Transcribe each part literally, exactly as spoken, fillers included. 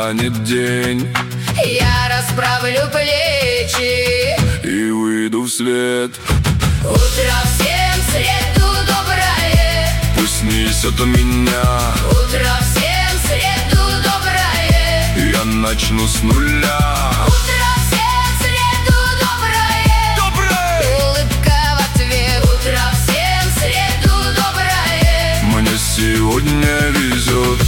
настанет день, я расправлю плечи и выйду в свет. Утро всем в среду доброе, Пусть несет меня. утро всем в среду доброе, Я начну с нуля. утро всем в среду доброе, Доброе! улыбка в ответ. Утро всем в среду доброе, Мне сегодня везет.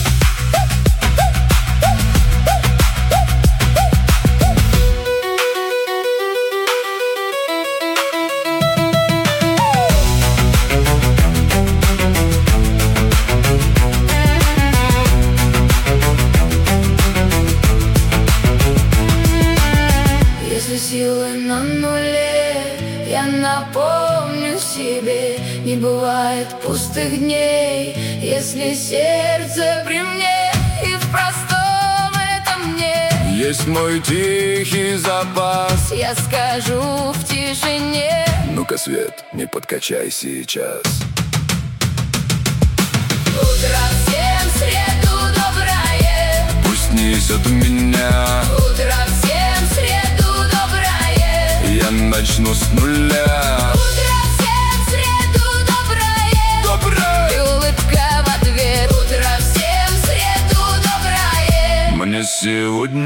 если силы на нуле, я напомню себе, не бывает пустых дней, если сердце при мне, и в простом это мне. Есть мой тихий запас. Я скажу в тишине, Ну-ка, Свет, не подкачай сейчас. утро всем в среду доброе, Пусть несет меня. утро всем в среду доброе, Я начну с нуля. утро всем в среду доброе, Доброе! и улыбка в ответ. Утро всем в среду доброе, Мне сегодня